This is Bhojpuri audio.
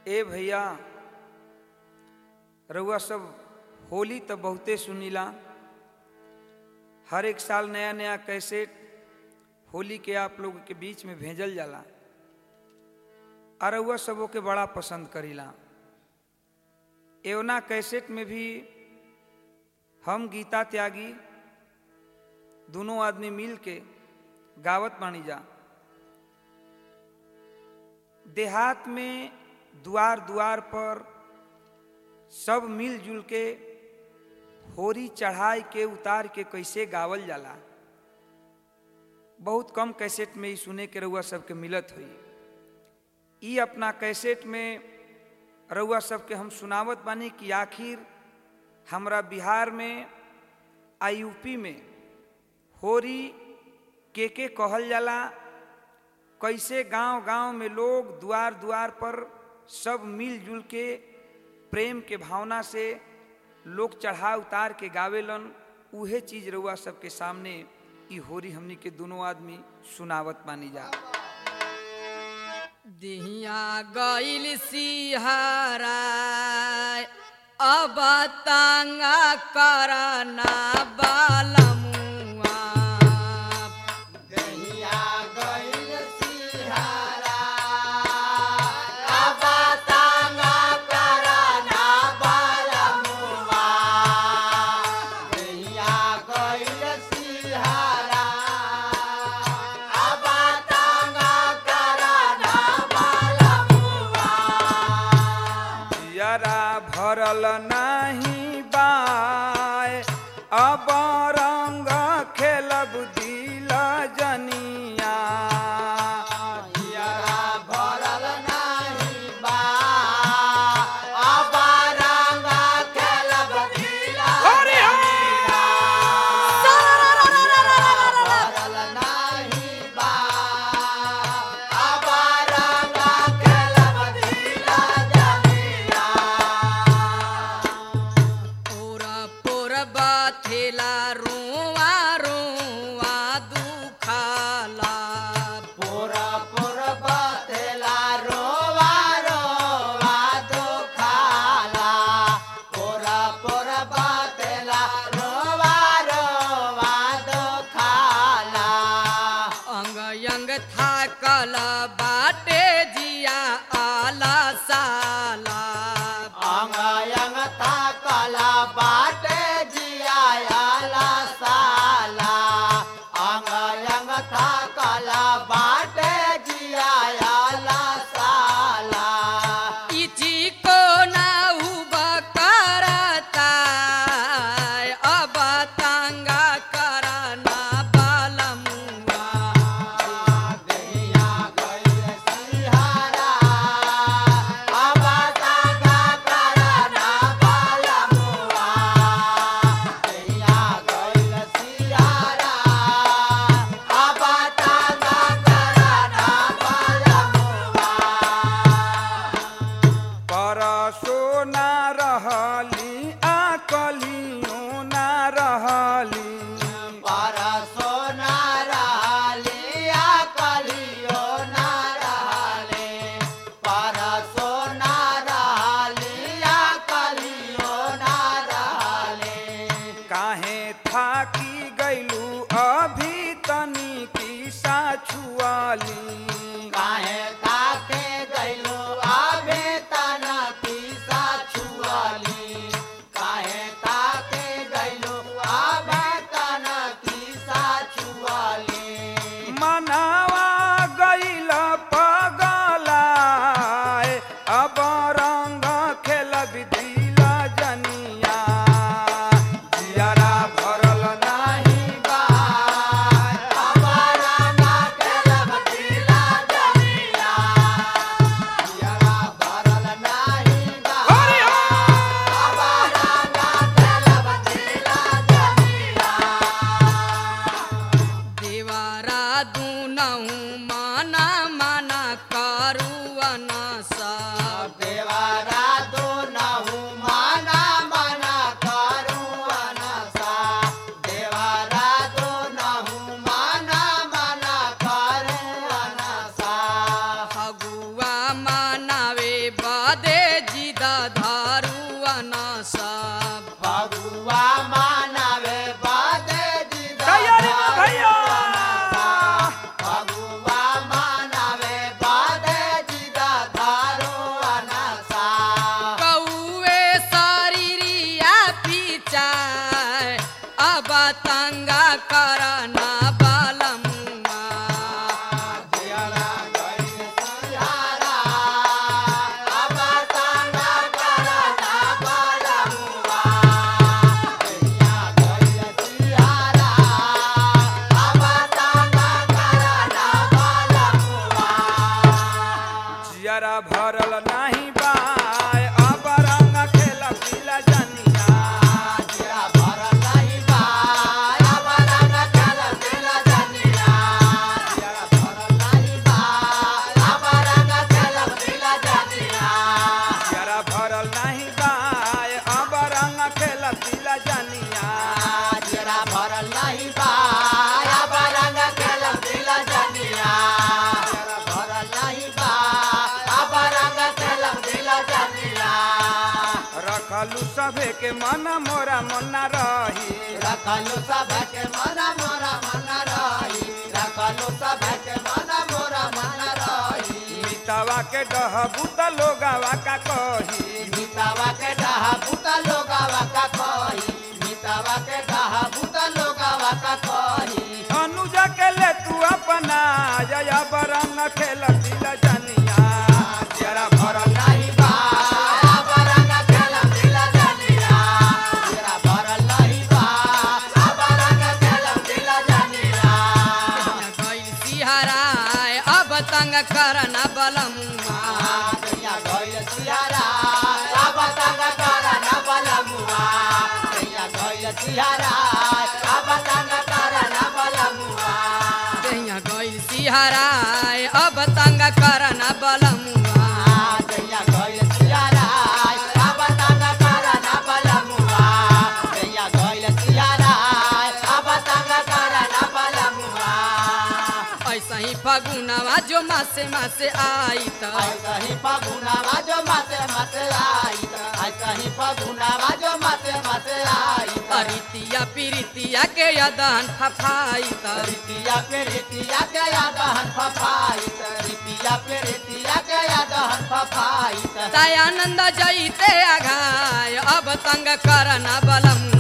ए भैया रउआ सब होली तो बहुते सुनीला। हर एक साल नया नया कैसेट होली के आप लोग के बीच में भेजल जाला और रउआ सबों के बड़ा पसंद करीला। एवना कैसेट में भी हम गीता त्यागी दोनों आदमी मिल के गावत बानी जा। देहात में द्वार द्वार पर सब मिलजुल के होरी चढ़ाई के उतार के कैसे गावल जाला, बहुत कम कैसेट में ही सुने के रउआ सबके मिलत हुई। ई अपना कैसेट में रउआ सबके हम सुनावत बानी कि आखिर हमरा बिहार में आ यूपी में होरी के कहल जाला, कैसे गांव गांव में लोग द्वार द्वार पर सब मिलजुल के प्रेम के भावना से लोग चढ़ा उतार के गावेलन। उहे चीज रउआ सबके सामने ई होरी हमनी के दोनों आदमी सुनावत बानी जा। दिहिया गइल सिहारा अब तांगा करना बालमुआ। दिहिया गइल सिहारा अब तांगा करना बालमुआ। दिहिया गइल सिहारा अब तांगा करना बालमुआ। जियरा भरल नाही बाय अब रंग खेलब दिल जनिया। जियरा भरल नाही बा अब रंग खेलब दिल जनिया। भरल नाही बा अब रंग खेलब दिल जनिया। पूरा पूरा बाथेला रोआ रोआ दुखाला। पूरा पूरा बातेला रोवा रोवा दुखाला। पूरा पूरा बातेला रोवा रोवा दुखाला। अंग अंग थाकल बाटे जिया आला साला। अंग अंग थाकला बाटे जियाला साला। अंग अंग थाकला बाटे जियाला साला। इची को ना उबा करता अब तांगा करना बालमुआ। दिहिया गइल सिहारा अब तांगा करना बालमुआ। दिहिया गइल सिहारा अब तांगा करना बालमुआ। परसो ना रहली आकलियो ना रहली। परसो ना रहली आकलियो ना रहले। परसो ना रहली आकलियो ना रहले। काहे थाकी गइलू अभी तनी की साछुआली। काहे ताके गइलो आबे तना की साछुआली। काहे ताके गइलो आबे तना की साछुआली। मनावा गइल पगलाए अब रंग खेलब दिल जनिया। जियरा भरल नाही बा अब रंग खेलब दिल जनिया। जियरा भरल नाही बा हरि अब रंग खेलब दिल जनिया। देवारा दुनहु माना माना करुअन सब। देवारा दोनहु माना माना करुअन सा। देवारा दोनहु माना माना करुअन सा। फगुआ मनावे बद जियरा भरल नहीं बाय अब रंग खेल पीला जनिया जिया भरल नहीं बा अब रंग खेल पीला जनिया जिया भरल नहीं बा अब रंग खेल पीला जनिया जियरा भरल नहीं बाय अब रंग खेल पीला जनिया जिया भरल नहीं बा अब रंग खेल पीला जनिया जिया भरल नहीं बा अब रंग खेल पीला जनिया रखलू सभे के मन मोरा मना रही रखलू सब के मन मोरा मन रही रखलू सब के मन मोरा मन रही मितावा के डहबू त लोगावा का कही मितावा के डहा पुता लोगावा का कही मितावा के डहा पुता लोगावा का कही अनुजा के ले तू अपना जया बरंग खेल पीला जनिया जरा भरल नहीं बा अब रंग खेल पीला जनिया तेरा भरल नहीं बा अब रंग खेल पीला जनिया गइल सिहराय अब तंग करना बलमुआ दैया गइल सियारा अब तंग करना बलमुआ दैया गइल सियारा अब तंग करना बलमुआ दैया गइल सिहराय अब तंग करना बलमुआ दैया गइल सियारा अब तंग करना बलमुआ दैया गइल सियारा अब तंग करना बलमुआ ऐसा ही फगुनवा जो मासे मासे आई त ऐसा ही पगुनावा जो मासे मासे आई ऐसा ही पगुनावा जो मासे मासे आई अरितिया पीरितिया के यदन फफाई त रितिया पे रितिया के यादहन फफाई रितिया पे रितिया के यादहन फफाई दयानंद जईते आघाय अब तंग करना बलमुआ